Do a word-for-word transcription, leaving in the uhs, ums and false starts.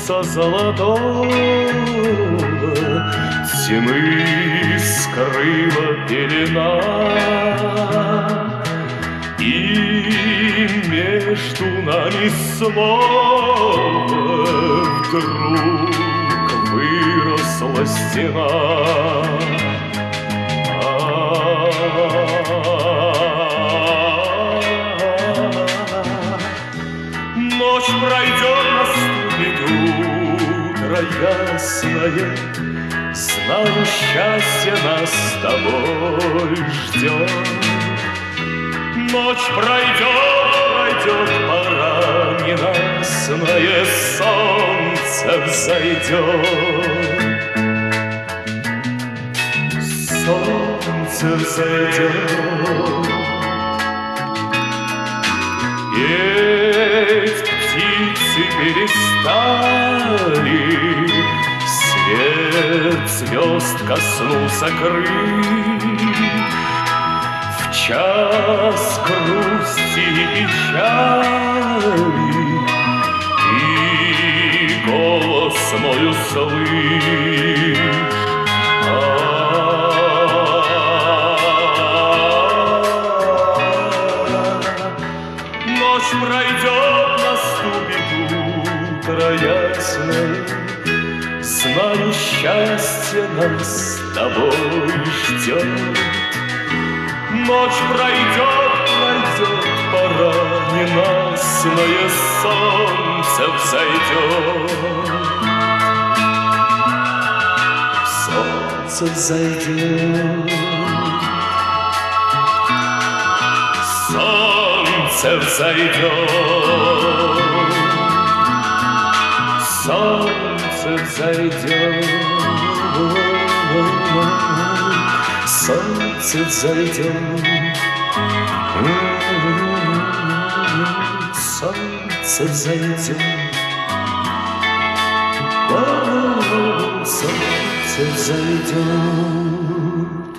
солнца золотого тьмы скрыла пелена, и между нами снова вдруг выросла стена. Ночь пройдет, наступит утро ясное, знаю, счастье нас с тобой ждет. Ночь пройдет, пройдет, пора ненастное, солнце взойдет. Солнце взойдет. Петь птицы перестали, свет звезд коснулся крыль. В час грусти и печали ты голос мой услышь. Ночь пройдет, наступит утро ясное, знаю, счастье нас с тобой ждет. Ночь пройдет, пройдет, пора ненастное, солнце взойдет. Солнце взойдет. Солнце взойдет. Солнце взойдет. Солнце взойдет. Солнце взойдет. Солнце взойдет.